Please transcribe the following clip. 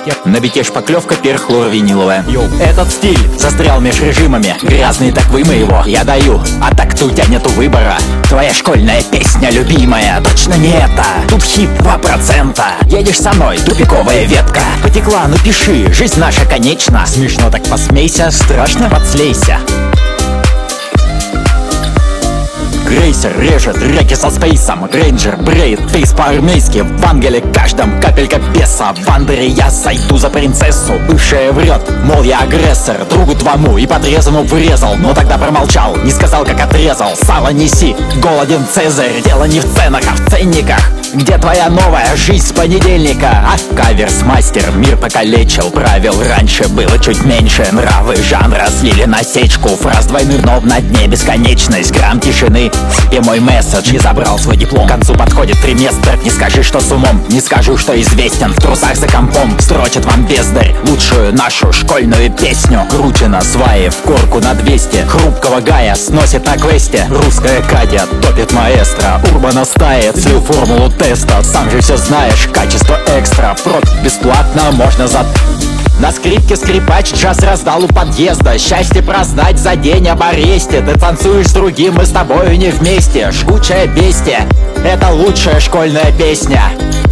На бите шпаклевка перхлорвиниловая. Этот стиль застрял меж режимами. Грязный так вымой его, я даю. А так у тебя нету выбора. Твоя школьная песня любимая, точно не это. Тут хит 2%. Едешь со мной, тупиковая ветка. Потекла, ну пиши, жизнь наша конечна. Смешно так посмейся, страшно подслейся. Грейсер режет реки со спейсом. Рейнджер бреет фейс по-армейски. В ангеле каждом капелька беса. В Андере я сойду за принцессу. Бывшая врет, мол я агрессор. Другу твому и подрезану врезал. Но тогда промолчал, не сказал как отрезал. Сало неси, голоден Цезарь. Дело не в ценах, а в ценниках. Где твоя новая жизнь с понедельника? А каверс-мастер мир покалечил. Правил раньше было чуть меньше. Нравы жанра слили насечку. Фраз двойных днов на дне бесконечность. Грамм тишины и мой месседж. И забрал свой диплом. К концу подходит триместр. Не скажи, что с умом, не скажу, что известен. В трусах за компом строчит вам бездарь лучшую нашу школьную песню. Кручено сваи в корку на 200. Хрупкого Гая сносит на квесте. Русская Катя топит маэстро. Урбана стает, слил формулу теста. Сам же все знаешь, качество экстра. Прот бесплатно можно за... На скрипке скрипач джаз раздал у подъезда. Счастье прознать за день об аресте. Ты танцуешь с другим, мы с тобою не вместе. Жгучее бестия, это лучшая школьная песня.